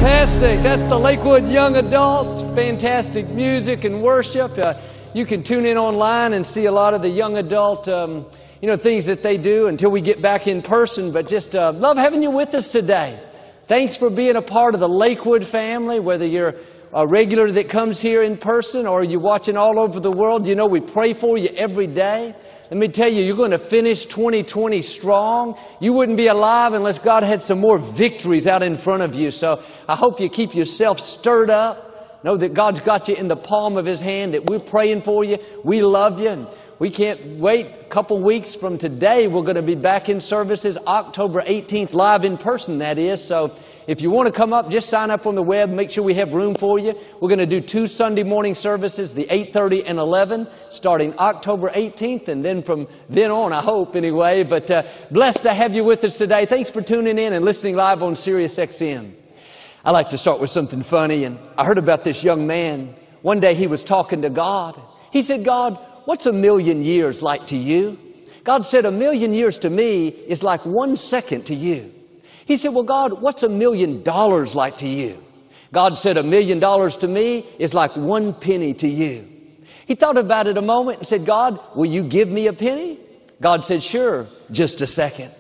Fantastic. That's the Lakewood Young Adults. Fantastic music and worship. You can tune in online and see a lot of the young adult, things that they do until we get back in person. But just love having you with us today. Thanks for being a part of the Lakewood family, whether you're a regular that comes here in person or you're watching all over the world. You know, we pray for you every day. Let me tell you, you're going to finish 2020 strong. You wouldn't be alive unless God had some more victories out in front of you. So I hope you keep yourself stirred up. Know that God's got you in the palm of His hand, that we're praying for you. We love you, and we can't wait. A couple weeks from today, we're going to be back in services, October 18th, live in person, that is. So if you want to come up, just sign up on the web. Make sure we have room for you. We're going to do 2 Sunday morning services, the 8:30 and 11, starting October 18th, and then from then on, I hope, anyway. But blessed to have you with us today. Thanks for tuning in and listening live on Sirius XM. I like to start with something funny, and I heard about this young man. One day he was talking to God. He said, "God, what's 1,000,000 years like to you?" God said, 1,000,000 years to me is like 1 second to you. He said, "Well, God, what's $1,000,000 like to you?" God said, $1,000,000 to me is like 1 penny to you. He thought about it a moment and said, "God, will you give me a penny?" God said, "Sure, just a second."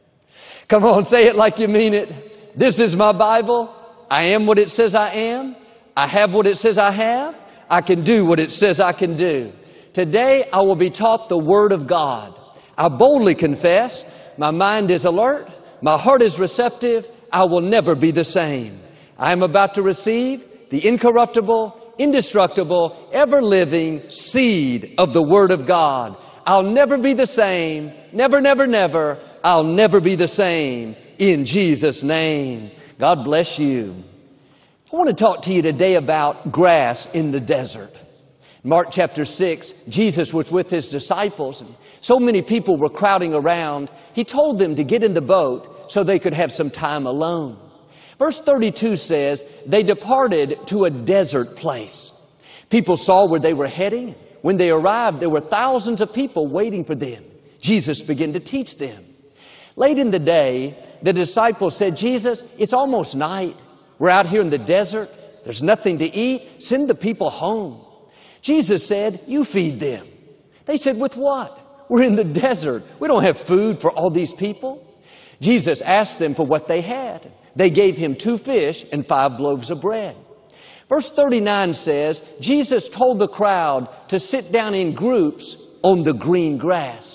Come on, say it like you mean it. This is my Bible. I am what it says I am. I have what it says I have. I can do what it says I can do. Today, I will be taught the Word of God. I boldly confess, my mind is alert. My heart is receptive. I will never be the same. I am about to receive the incorruptible, indestructible, ever-living seed of the Word of God. I'll never be the same. Never, never, never. I'll never be the same. In Jesus' name. God bless you. I want to talk to you today about grass in the desert. Mark chapter 6, Jesus was with His disciples, and so many people were crowding around. He told them to get in the boat so they could have some time alone. Verse 32 says, they departed to a desert place. People saw where they were heading. When they arrived, there were thousands of people waiting for them. Jesus began to teach them. Late in the day, the disciples said, "Jesus, it's almost night. We're out here in the desert. There's nothing to eat. Send the people home." Jesus said, "You feed them." They said, "With what? We're in the desert. We don't have food for all these people." Jesus asked them for what they had. They gave Him 2 fish and 5 loaves of bread. Verse 39 says, Jesus told the crowd to sit down in groups on the green grass.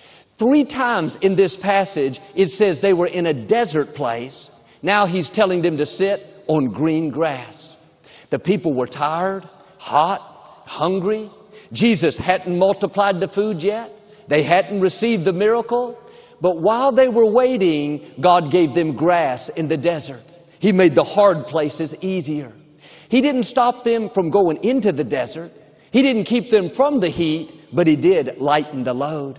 3 times in this passage, it says they were in a desert place. Now He's telling them to sit on green grass. The people were tired, hot, hungry. Jesus hadn't multiplied the food yet. They hadn't received the miracle. But while they were waiting, God gave them grass in the desert. He made the hard places easier. He didn't stop them from going into the desert. He didn't keep them from the heat, but He did lighten the load.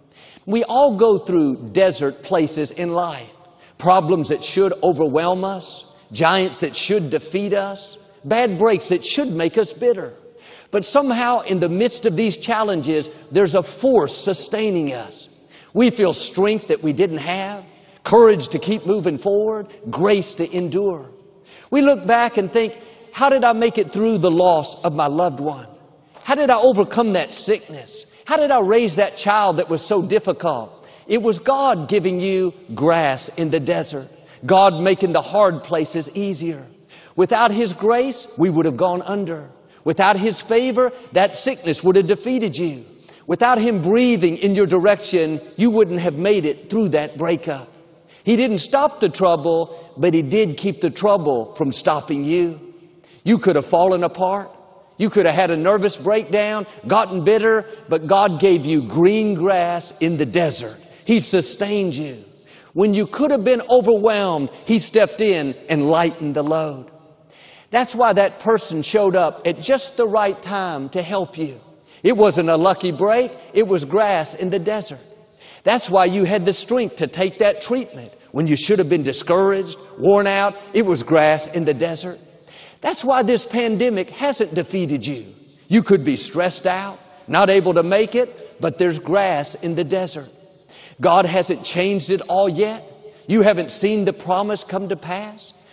We all go through desert places in life. Problems that should overwhelm us, giants that should defeat us, bad breaks that should make us bitter. But somehow in the midst of these challenges, there's a force sustaining us. We feel strength that we didn't have, courage to keep moving forward, grace to endure. We look back and think, how did I make it through the loss of my loved one? How did I overcome that sickness? How did I raise that child that was so difficult? It was God giving you grass in the desert. God making the hard places easier. Without His grace, we would have gone under. Without His favor, that sickness would have defeated you. Without Him breathing in your direction, you wouldn't have made it through that breakup. He didn't stop the trouble, but He did keep the trouble from stopping you. You could have fallen apart. You could have had a nervous breakdown, gotten bitter, but God gave you green grass in the desert. He sustained you. When you could have been overwhelmed, He stepped in and lightened the load. That's why that person showed up at just the right time to help you. It wasn't a lucky break. It was grass in the desert. That's why you had the strength to take that treatment. When you should have been discouraged, worn out, it was grass in the desert. That's why this pandemic hasn't defeated you. You could be stressed out, not able to make it, but there's grass in the desert. God hasn't changed it all yet. You haven't seen the promise come to pass.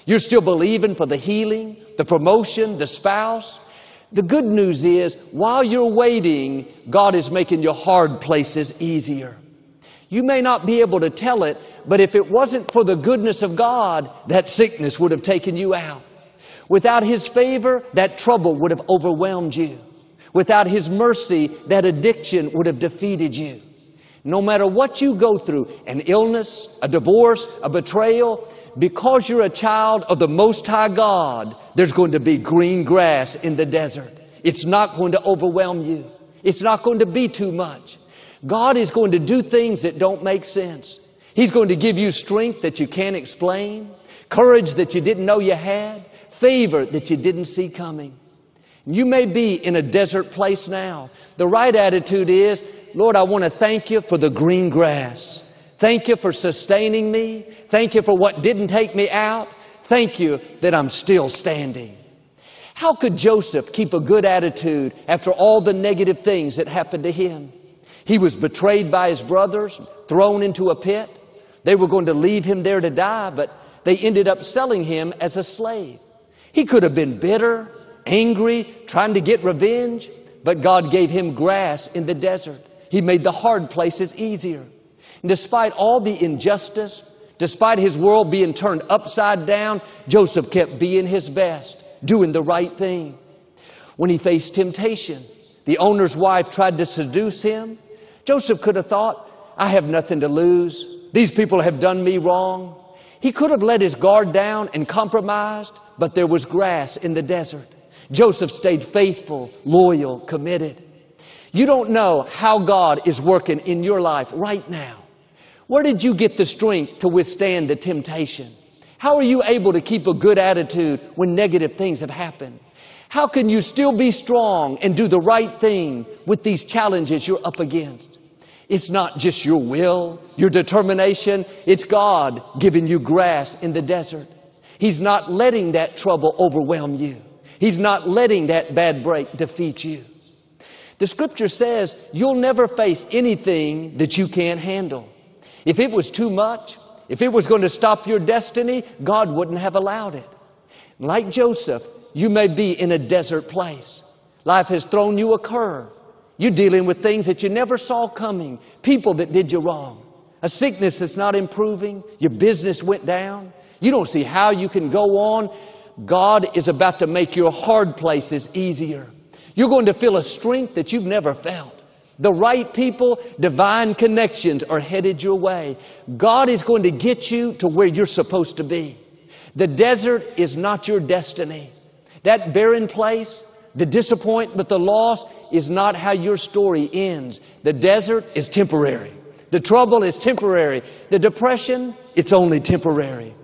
You're still believing for the healing, the promotion, the spouse. The good news is, while you're waiting, God is making your hard places easier. You may not be able to tell it, but if it wasn't for the goodness of God, that sickness would have taken you out. Without His favor, that trouble would have overwhelmed you. Without His mercy, that addiction would have defeated you. No matter what you go through, an illness, a divorce, a betrayal, because you're a child of the Most High God, there's going to be green grass in the desert. It's not going to overwhelm you. It's not going to be too much. God is going to do things that don't make sense. He's going to give you strength that you can't explain, courage that you didn't know you had, favor that you didn't see coming. You may be in a desert place now. The right attitude is, Lord, I want to thank you for the green grass. Thank you for sustaining me. Thank you for what didn't take me out. Thank you that I'm still standing. How could Joseph keep a good attitude after all the negative things that happened to him? He was betrayed by his brothers, thrown into a pit. They were going to leave him there to die, but they ended up selling him as a slave. He could have been bitter, angry, trying to get revenge, but God gave him grass in the desert. He made the hard places easier. And despite all the injustice, despite his world being turned upside down, Joseph kept being his best, doing the right thing. When he faced temptation, the owner's wife tried to seduce him. Joseph could have thought, I have nothing to lose. These people have done me wrong. He could have let his guard down and compromised, but there was grass in the desert. Joseph stayed faithful, loyal, committed. You don't know how God is working in your life right now. Where did you get the strength to withstand the temptation? How are you able to keep a good attitude when negative things have happened? How can you still be strong and do the right thing with these challenges you're up against? It's not just your will, your determination. It's God giving you grass in the desert. He's not letting that trouble overwhelm you. He's not letting that bad break defeat you. The scripture says you'll never face anything that you can't handle. If it was too much, if it was going to stop your destiny, God wouldn't have allowed it. Like Joseph, you may be in a desert place. Life has thrown you a curve. You're dealing with things that you never saw coming, people that did you wrong, a sickness that's not improving, your business went down. You don't see how you can go on. God is about to make your hard places easier. You're going to feel a strength that you've never felt. The right people, divine connections are headed your way. God is going to get you to where you're supposed to be. The desert is not your destiny. That barren place, the disappointment, the loss is not how your story ends. The desert is temporary. The trouble is temporary. The depression, it's only temporary.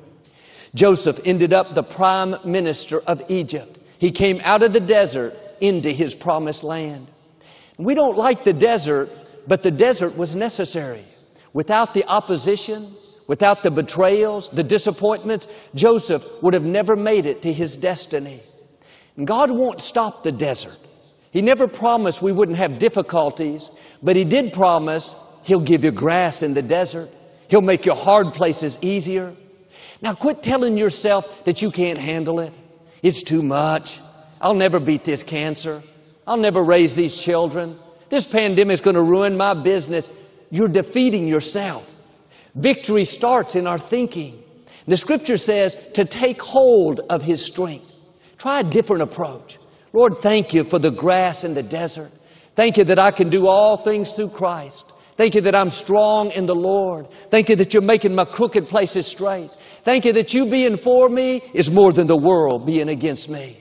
Joseph ended up the prime minister of Egypt. He came out of the desert into his promised land. We don't like the desert, but the desert was necessary. Without the opposition, without the betrayals, the disappointments, Joseph would have never made it to his destiny. And God won't stop the desert. He never promised we wouldn't have difficulties, but He did promise He'll give you grass in the desert. He'll make your hard places easier. Now quit telling yourself that you can't handle it. It's too much. I'll never beat this cancer. I'll never raise these children. This pandemic is going to ruin my business. You're defeating yourself. Victory starts in our thinking. The scripture says to take hold of His strength. Try a different approach. Lord, thank you for the grass in the desert. Thank you that I can do all things through Christ. Thank you that I'm strong in the Lord. Thank you that you're making my crooked places straight. Thank you that you being for me is more than the world being against me.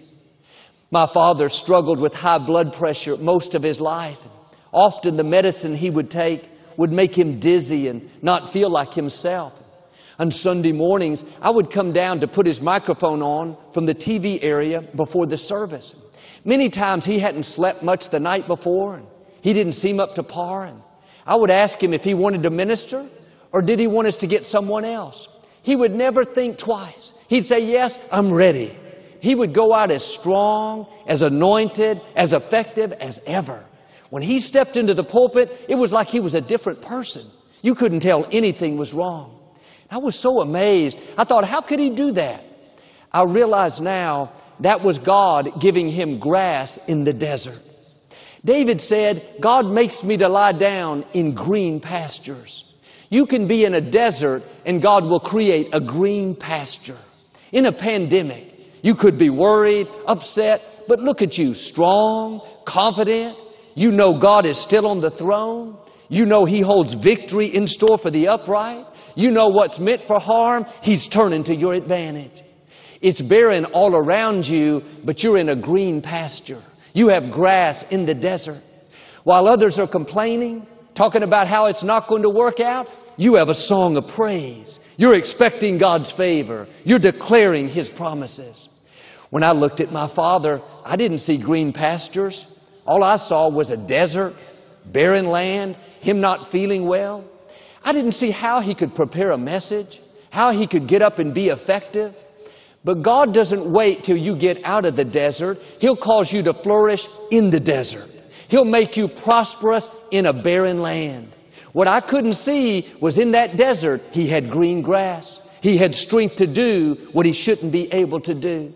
My father struggled with high blood pressure most of his life. Often the medicine he would take would make him dizzy and not feel like himself. On Sunday mornings, I would come down to put his microphone on from the TV area before the service. Many times he hadn't slept much the night before, and he didn't seem up to par. And I would ask him if he wanted to minister or did he want us to get someone else. He would never think twice. He'd say, yes, I'm ready. He would go out as strong, as anointed, as effective as ever. When he stepped into the pulpit, it was like he was a different person. You couldn't tell anything was wrong. I was so amazed. I thought, how could he do that? I realize now that was God giving him grass in the desert. David said, God makes me to lie down in green pastures. You can be in a desert and God will create a green pasture. In a pandemic, you could be worried, upset, but look at you, strong, confident. You know God is still on the throne. You know He holds victory in store for the upright. You know what's meant for harm, He's turning to your advantage. It's barren all around you, but you're in a green pasture. You have grass in the desert. While others are complaining, talking about how it's not going to work out, you have a song of praise. You're expecting God's favor. You're declaring His promises. When I looked at my father, I didn't see green pastures. All I saw was a desert, barren land, him not feeling well. I didn't see how he could prepare a message, how he could get up and be effective. But God doesn't wait till you get out of the desert. He'll cause you to flourish in the desert. He'll make you prosperous in a barren land. What I couldn't see was in that desert, he had green grass. He had strength to do what he shouldn't be able to do.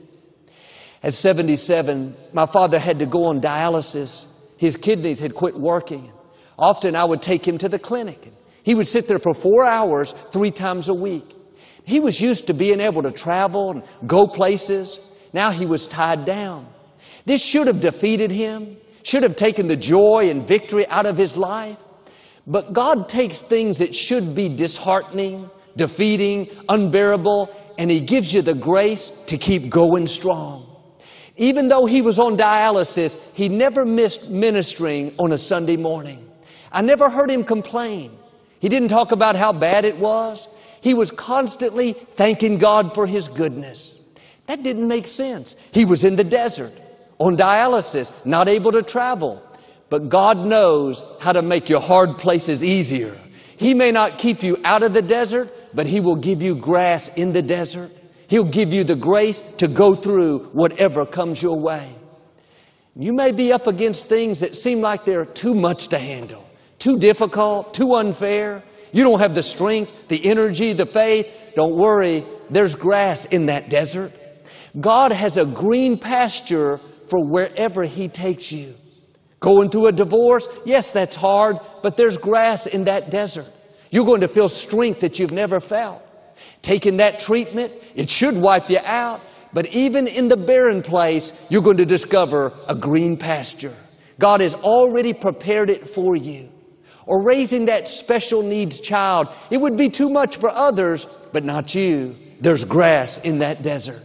At 77, my father had to go on dialysis. His kidneys had quit working. Often I would take him to the clinic. He would sit there for 4 hours, 3 times a week. He was used to being able to travel and go places. Now he was tied down. This should have defeated him, should have taken the joy and victory out of his life. But God takes things that should be disheartening, defeating, unbearable, and He gives you the grace to keep going strong. Even though he was on dialysis, he never missed ministering on a Sunday morning. I never heard him complain. He didn't talk about how bad it was. He was constantly thanking God for His goodness. That didn't make sense. He was in the desert, on dialysis, not able to travel. But God knows how to make your hard places easier. He may not keep you out of the desert, but He will give you grass in the desert. He'll give you the grace to go through whatever comes your way. You may be up against things that seem like they're too much to handle, too difficult, too unfair. You don't have the strength, the energy, the faith. Don't worry, there's grass in that desert. God has a green pasture for wherever He takes you. Going through a divorce, yes, that's hard, but there's grass in that desert. You're going to feel strength that you've never felt. Taking that treatment, it should wipe you out, but even in the barren place, you're going to discover a green pasture. God has already prepared it for you. Or raising that special needs child, it would be too much for others, but not you. There's grass in that desert.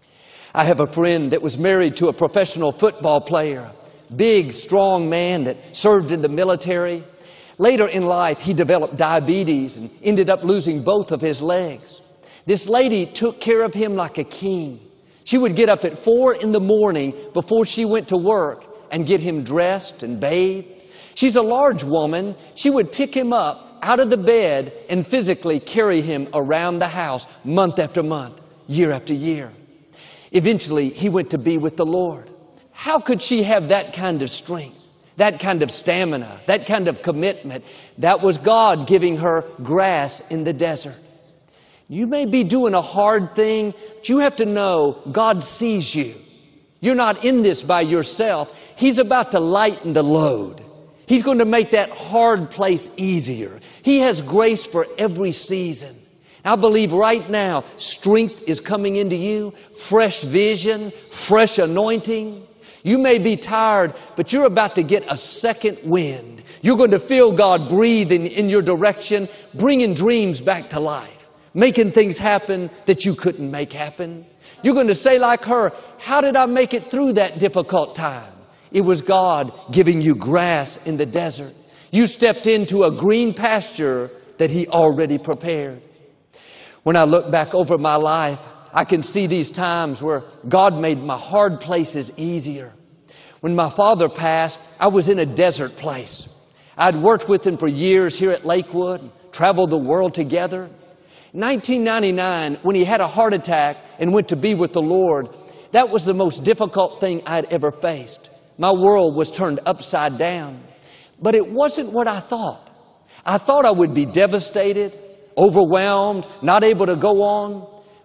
I have a friend that was married to a professional football player, big, strong man that served in the military. Later in life, he developed diabetes and ended up losing both of his legs. This lady took care of him like a king. She would get up at 4 in the morning before she went to work and get him dressed and bathed. She's a large woman. She would pick him up out of the bed and physically carry him around the house month after month, year after year. Eventually, he went to be with the Lord. How could she have that kind of strength, that kind of stamina, that kind of commitment? That was God giving her grass in the desert. You may be doing a hard thing, but you have to know God sees you. You're not in this by yourself. He's about to lighten the load. He's going to make that hard place easier. He has grace for every season. I believe right now, strength is coming into you, fresh vision, fresh anointing. You may be tired, but you're about to get a second wind. You're going to feel God breathing in your direction, bringing dreams back to life, making things happen that you couldn't make happen. You're going to say like her, how did I make it through that difficult time? It was God giving you grass in the desert. You stepped into a green pasture that He already prepared. When I look back over my life, I can see these times where God made my hard places easier. When my father passed, I was in a desert place. I'd worked with him for years here at Lakewood, traveled the world together. In 1999, when he had a heart attack and went to be with the Lord, that was the most difficult thing I'd ever faced. My world was turned upside down. But it wasn't what I thought. I thought I would be devastated, overwhelmed, not able to go on.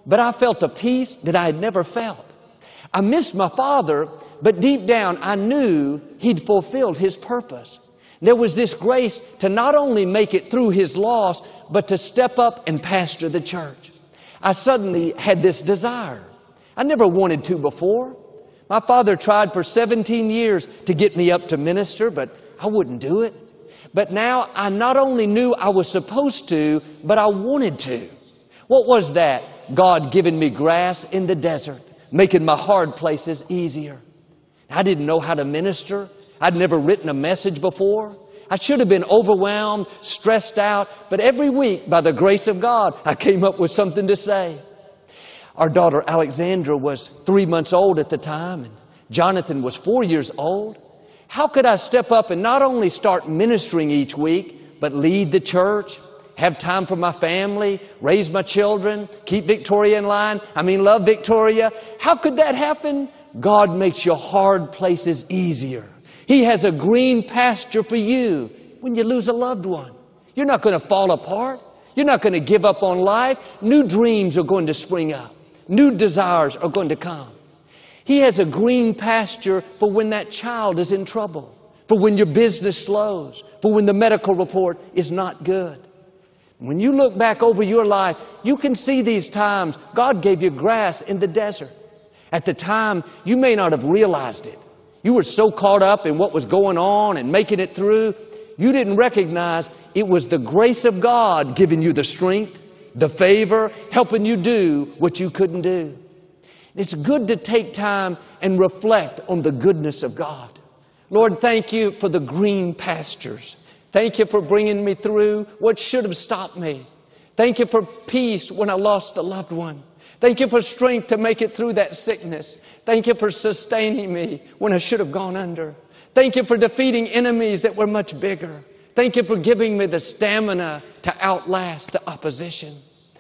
but I felt a peace that I had never felt. I missed my father, but deep down I knew he'd fulfilled his purpose. There was this grace to not only make it through his loss, but to step up and pastor the church. I suddenly had this desire. I never wanted to before. My father tried for 17 years to get me up to minister, but I wouldn't do it. But now I not only knew I was supposed to, but I wanted to. What was that? God giving me grass in the desert, making my hard places easier. I didn't know how to minister. I'd never written a message before. I should have been overwhelmed, stressed out, but every week, by the grace of God, I came up with something to say. Our daughter Alexandra was 3 months old at the time, and Jonathan was 4 years old. How could I step up and not only start ministering each week, but lead the church, have time for my family, raise my children, keep Victoria in line? Love Victoria. How could that happen? God makes your hard places easier. He has a green pasture for you when you lose a loved one. You're not going to fall apart. You're not going to give up on life. New dreams are going to spring up. New desires are going to come. He has a green pasture for when that child is in trouble, for when your business slows, for when the medical report is not good. When you look back over your life, you can see these times God gave you grass in the desert. At the time, you may not have realized it. You were so caught up in what was going on and making it through, you didn't recognize it was the grace of God giving you the strength, the favor, helping you do what you couldn't do. It's good to take time and reflect on the goodness of God. Lord, thank you for the green pastures. Thank you for bringing me through what should have stopped me. Thank you for peace when I lost a loved one. Thank you for strength to make it through that sickness. Thank you for sustaining me when I should have gone under. Thank you for defeating enemies that were much bigger. Thank you for giving me the stamina to outlast the opposition.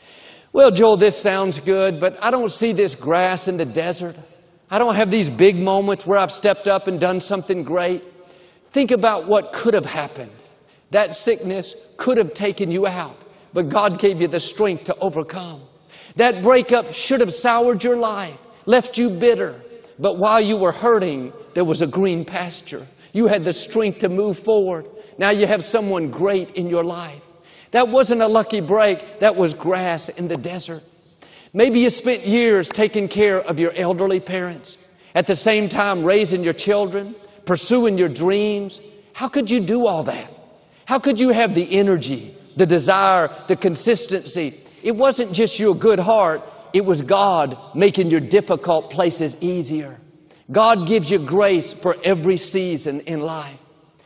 Well, Joel, this sounds good, but I don't see this grass in the desert. I don't have these big moments where I've stepped up and done something great. Think about what could have happened. That sickness could have taken you out, but God gave you the strength to overcome. That breakup should have soured your life, left you bitter. But while you were hurting, there was a green pasture. You had the strength to move forward. Now you have someone great in your life. That wasn't a lucky break. That was grass in the desert. Maybe you spent years taking care of your elderly parents, at the same time raising your children, pursuing your dreams. How could you do all that? How could you have the energy, the desire, the consistency? It wasn't just your good heart. It was God making your difficult places easier. God gives you grace for every season in life.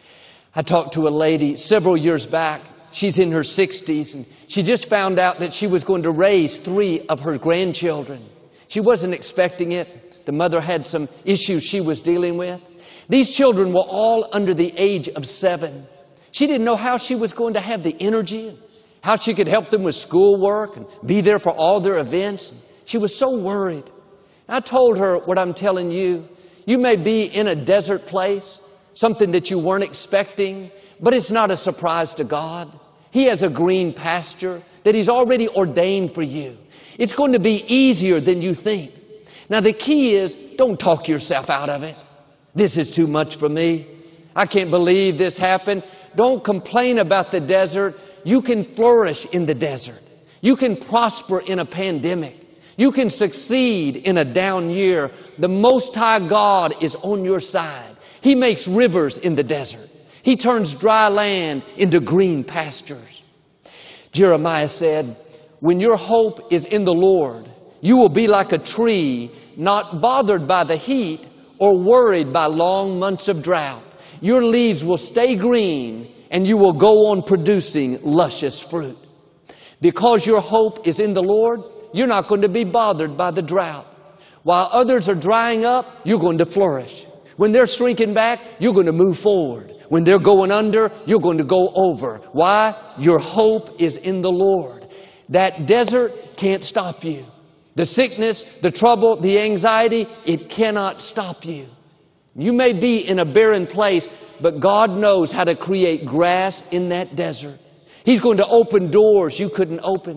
I talked to a lady several years back. She's in her 60s, and she just found out that she was going to raise 3 of her grandchildren. She wasn't expecting it. The mother had some issues she was dealing with. These children were all under the age of 7. She didn't know how she was going to have the energy, how she could help them with schoolwork and be there for all their events. She was so worried. I told her what I'm telling you. You may be in a desert place, something that you weren't expecting, but it's not a surprise to God. He has a green pasture that He's already ordained for you. It's going to be easier than you think. Now the key is, don't talk yourself out of it. This is too much for me. I can't believe this happened. Don't complain about the desert. You can flourish in the desert. You can prosper in a pandemic. You can succeed in a down year. The Most High God is on your side. He makes rivers in the desert. He turns dry land into green pastures. Jeremiah said, when your hope is in the Lord, you will be like a tree, not bothered by the heat or worried by long months of drought. Your leaves will stay green and you will go on producing luscious fruit. Because your hope is in the Lord, you're not going to be bothered by the drought. While others are drying up, you're going to flourish. When they're shrinking back, you're going to move forward. When they're going under, you're going to go over. Why? Your hope is in the Lord. That desert can't stop you. The sickness, the trouble, the anxiety, it cannot stop you. You may be in a barren place, but God knows how to create grass in that desert. He's going to open doors you couldn't open.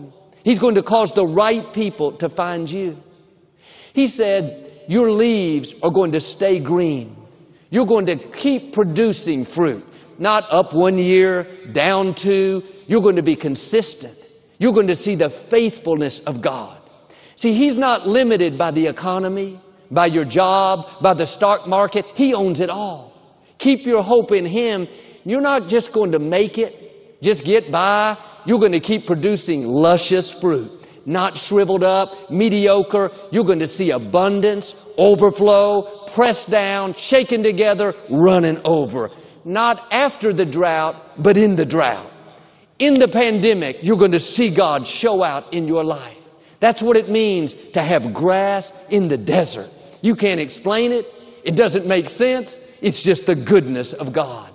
He's going to cause the right people to find you. He said, your leaves are going to stay green. You're going to keep producing fruit. Not up 1 year, down 2. You're going to be consistent. You're going to see the faithfulness of God. See, He's not limited by the economy, by your job, by the stock market. He owns it all. Keep your hope in Him. You're not just going to make it, just get by. You're going to keep producing luscious fruit. Not shriveled up, mediocre. You're going to see abundance, overflow, pressed down, shaken together, running over. Not after the drought, but in the drought. In the pandemic, you're going to see God show out in your life. That's what it means to have grass in the desert. You can't explain it. It doesn't make sense. It's just the goodness of God.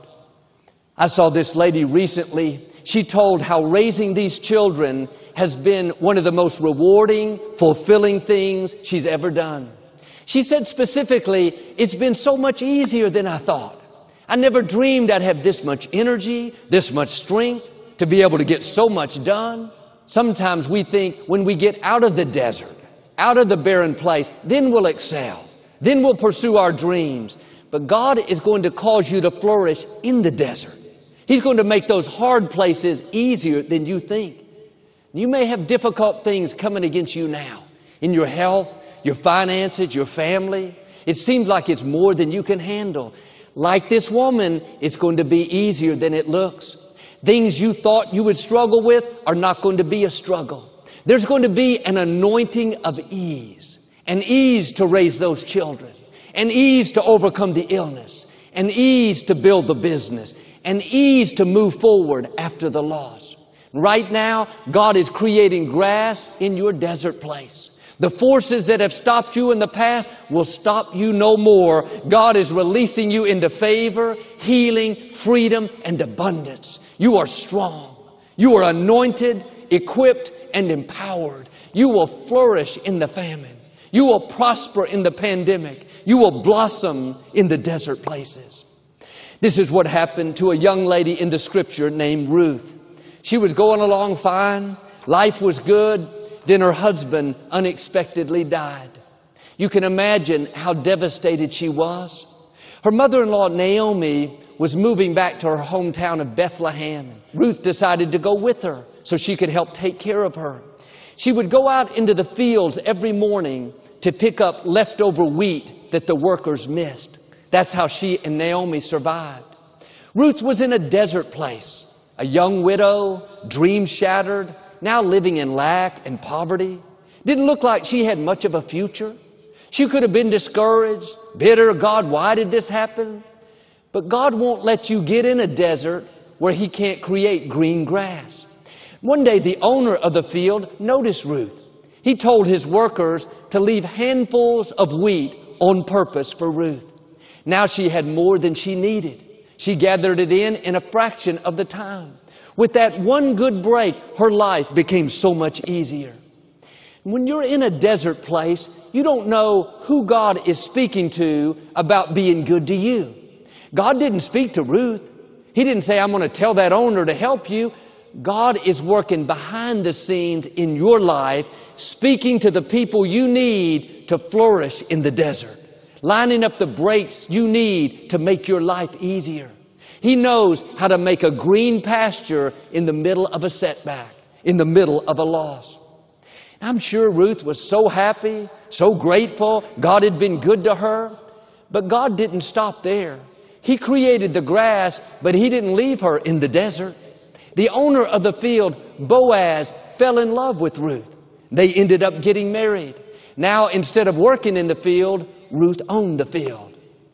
I saw this lady recently. She told how raising these children has been one of the most rewarding, fulfilling things she's ever done. She said specifically, it's been so much easier than I thought. I never dreamed I'd have this much energy, this much strength to be able to get so much done. Sometimes we think when we get out of the desert, out of the barren place, then we'll excel. Then we'll pursue our dreams. But God is going to cause you to flourish in the desert. He's going to make those hard places easier than you think. You may have difficult things coming against you now in your health, your finances, your family. It seems like it's more than you can handle. Like this woman, it's going to be easier than it looks. Things you thought you would struggle with are not going to be a struggle. There's going to be an anointing of ease, an ease to raise those children, an ease to overcome the illness, an ease to build the business, an ease to move forward after the loss. Right now, God is creating grass in your desert place. The forces that have stopped you in the past will stop you no more. God is releasing you into favor, healing, freedom, and abundance. You are strong. You are anointed, equipped, and empowered. You will flourish in the famine. You will prosper in the pandemic. You will blossom in the desert places. This is what happened to a young lady in the scripture named Ruth. She was going along fine. Life was good. Then her husband unexpectedly died. You can imagine how devastated she was. Her mother-in-law, Naomi, was moving back to her hometown of Bethlehem. Ruth decided to go with her so she could help take care of her. She would go out into the fields every morning to pick up leftover wheat that the workers missed. That's how she and Naomi survived. Ruth was in a desert place. A young widow, dreams shattered, now living in lack and poverty. Didn't look like she had much of a future. She could have been discouraged, bitter. God, why did this happen? But God won't let you get in a desert where He can't create green grass. One day, the owner of the field noticed Ruth. He told his workers to leave handfuls of wheat on purpose for Ruth. Now she had more than she needed. She gathered it in a fraction of the time. With that one good break, her life became so much easier. When you're in a desert place, you don't know who God is speaking to about being good to you. God didn't speak to Ruth. He didn't say, I'm going to tell that owner to help you. God is working behind the scenes in your life, speaking to the people you need to flourish in the desert, lining up the breaks you need to make your life easier. He knows how to make a green pasture in the middle of a setback, in the middle of a loss. I'm sure Ruth was so happy, so grateful. God had been good to her. But God didn't stop there. He created the grass, but He didn't leave her in the desert. The owner of the field, Boaz, fell in love with Ruth. They ended up getting married. Now, instead of working in the field, Ruth owned the field.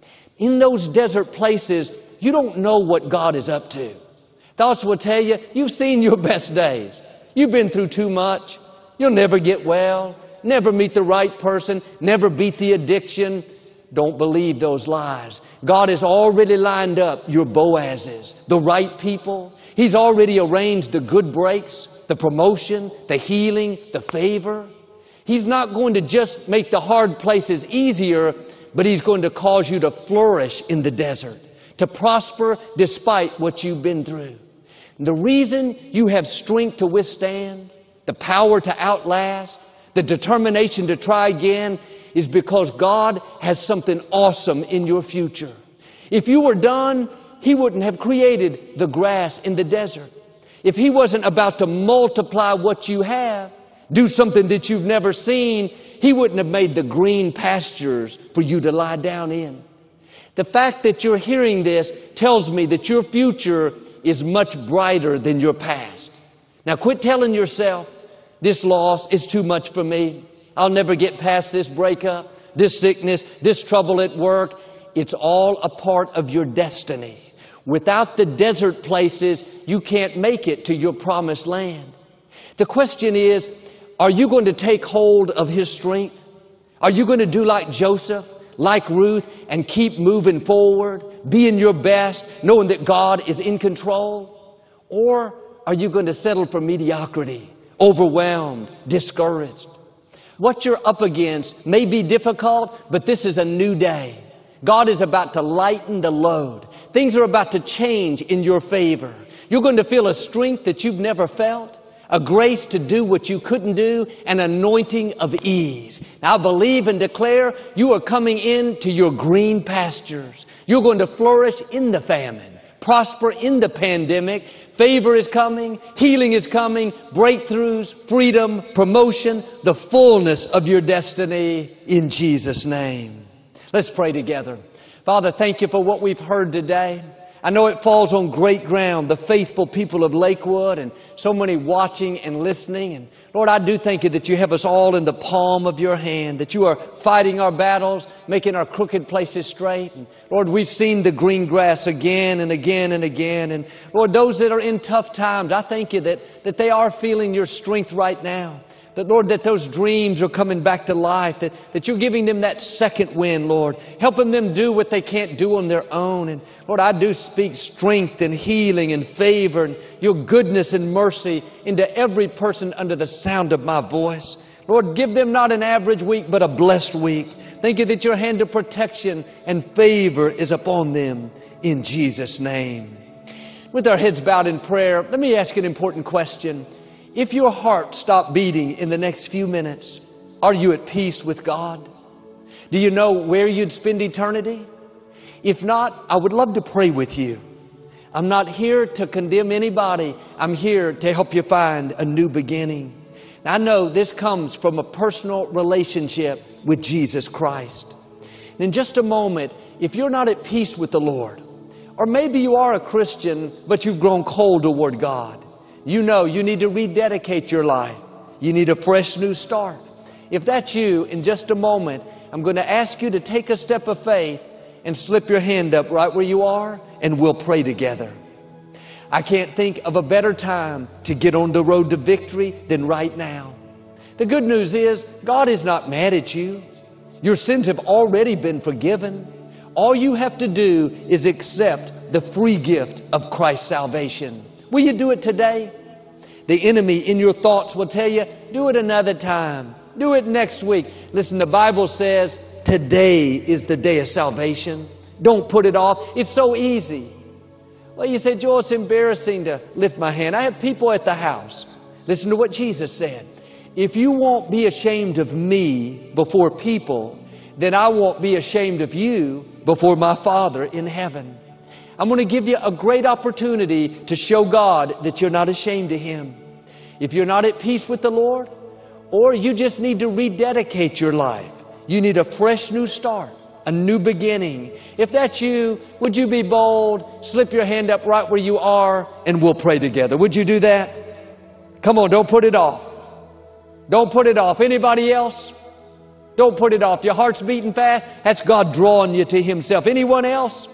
In those desert places, you don't know what God is up to. Thoughts will tell you, you've seen your best days. You've been through too much. You'll never get well, never meet the right person, never beat the addiction. Don't believe those lies. God has already lined up your Boazes, the right people. He's already arranged the good breaks, the promotion, the healing, the favor. He's not going to just make the hard places easier, but He's going to cause you to flourish in the desert, to prosper despite what you've been through. The reason you have strength to withstand, the power to outlast, the determination to try again, is because God has something awesome in your future. If you were done, He wouldn't have created the grass in the desert. If He wasn't about to multiply what you have, do something that you've never seen, He wouldn't have made the green pastures for you to lie down in. The fact that you're hearing this tells me that your future is much brighter than your past. Now quit telling yourself, this loss is too much for me. I'll never get past this breakup, this sickness, this trouble at work. It's all a part of your destiny. Without the desert places, you can't make it to your promised land. The question is, are you going to take hold of His strength? Are you going to do like Joseph, like Ruth, and keep moving forward, being your best, knowing that God is in control? Or are you going to settle for mediocrity, overwhelmed, discouraged? What you're up against may be difficult, but this is a new day. God is about to lighten the load. Things are about to change in your favor. You're going to feel a strength that you've never felt, a grace to do what you couldn't do, an anointing of ease. Now, I believe and declare you are coming into your green pastures. You're going to flourish in the famine, prosper in the pandemic. Favor is coming, healing is coming, breakthroughs, freedom, promotion, the fullness of your destiny in Jesus' name. Let's pray together. Father, thank You for what we've heard today. I know it falls on great ground, the faithful people of Lakewood and so many watching and listening. And Lord, I do thank You that You have us all in the palm of Your hand, that You are fighting our battles, making our crooked places straight. And Lord, we've seen the green grass again and again and again. And Lord, those that are in tough times, I thank You that they are feeling Your strength right now. That, Lord, that those dreams are coming back to life, that You're giving them that second wind, Lord, helping them do what they can't do on their own. And Lord, I do speak strength and healing and favor and Your goodness and mercy into every person under the sound of my voice. Lord, give them not an average week, but a blessed week. Thank You that Your hand of protection and favor is upon them in Jesus' name. With our heads bowed in prayer, let me ask an important question. If your heart stopped beating in the next few minutes, are you at peace with God? Do you know where you'd spend eternity? If not, I would love to pray with you. I'm not here to condemn anybody. I'm here to help you find a new beginning. Now, I know this comes from a personal relationship with Jesus Christ. And in just a moment, if you're not at peace with the Lord, or maybe you are a Christian, but you've grown cold toward God, you know you need to rededicate your life. You need a fresh new start. If that's you, in just a moment, I'm going to ask you to take a step of faith and slip your hand up right where you are, and we'll pray together. I can't think of a better time to get on the road to victory than right now. The good news is God is not mad at you. Your sins have already been forgiven. All you have to do is accept the free gift of Christ's salvation. Will you do it today? The enemy in your thoughts will tell you, do it another time. Do it next week. Listen, the Bible says today is the day of salvation. Don't put it off. It's so easy. Well, you say, Joel, it's embarrassing to lift my hand. I have people at the house. Listen to what Jesus said. If you won't be ashamed of me before people, then I won't be ashamed of you before my Father in heaven. I'm going to give you a great opportunity to show God that you're not ashamed of Him. If you're not at peace with the Lord, or you just need to rededicate your life, you need a fresh new start, a new beginning. If that's you, would you be bold? Slip your hand up right where you are, and we'll pray together. Would you do that? Come on, don't put it off. Don't put it off. Anybody else? Don't put it off. Your heart's beating fast. That's God drawing you to Himself. Anyone else?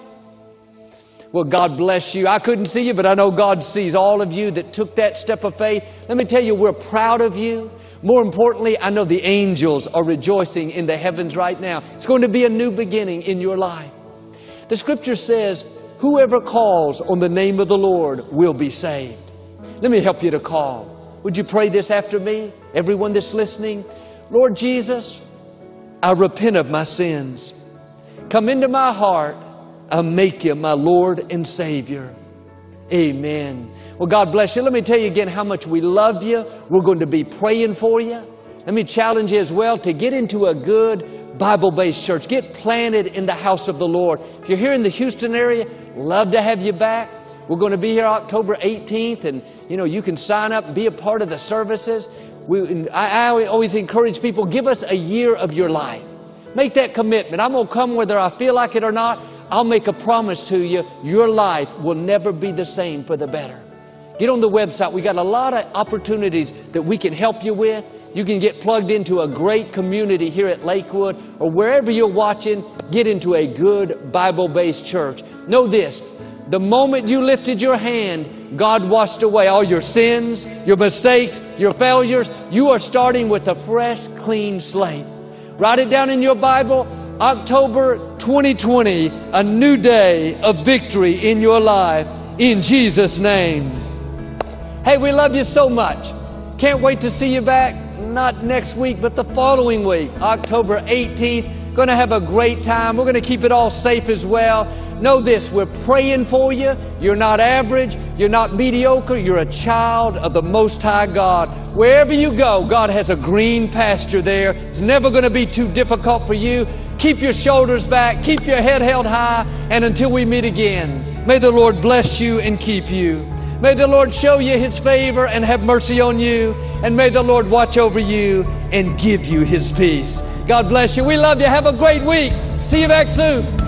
Well, God bless you. I couldn't see you, but I know God sees all of you that took that step of faith. Let me tell you, we're proud of you. More importantly, I know the angels are rejoicing in the heavens right now. It's going to be a new beginning in your life. The Scripture says, whoever calls on the name of the Lord will be saved. Let me help you to call. Would you pray this after me? Everyone that's listening. Lord Jesus, I repent of my sins. Come into my heart. I make You my Lord and Savior. Amen. Well, God bless you. Let me tell you again how much we love you. We're going to be praying for you. Let me challenge you as well to get into a good Bible-based church. Get planted in the house of the Lord. If you're here in the Houston area, love to have you back. We're going to be here October 18th, and you can sign up and be a part of the services. I always encourage people, give us a year of your life. Make that commitment. I'm going to come whether I feel like it or not. I'll make a promise to you, your life will never be the same for the better. Get on the website. We got a lot of opportunities that we can help you with. You can get plugged into a great community here at Lakewood, or wherever you're watching, get into a good Bible-based church. Know this, the moment you lifted your hand, God washed away all your sins, your mistakes, your failures. You are starting with a fresh, clean slate. Write it down in your Bible, October 2020, a new day of victory in your life, in Jesus' name. Hey, we love you so much. Can't wait to see you back. Not next week, but the following week, October 18th. Going to have a great time. We're going to keep it all safe as well. Know this, we're praying for you. You're not average. You're not mediocre. You're a child of the Most High God. Wherever you go, God has a green pasture there. It's never going to be too difficult for you. Keep your shoulders back. Keep your head held high. And until we meet again, may the Lord bless you and keep you. May the Lord show you His favor and have mercy on you. And may the Lord watch over you and give you His peace. God bless you. We love you. Have a great week. See you back soon.